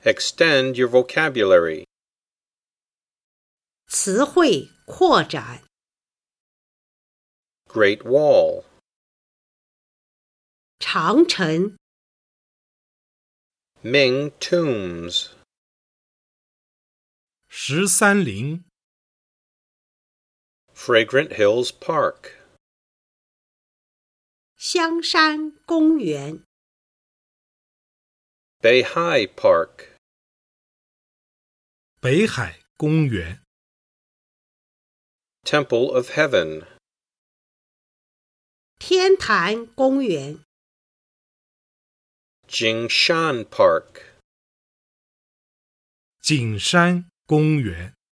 Extend your vocabulary. 词汇扩展。 Great Wall. 长城。 Ming Tombs. 13陵。 Fragrant Hills Park. 香山公园。 Beihai Park. 北海公园。 Temple of Heaven. 天坛公园。 Jingshan Park. 景山公园。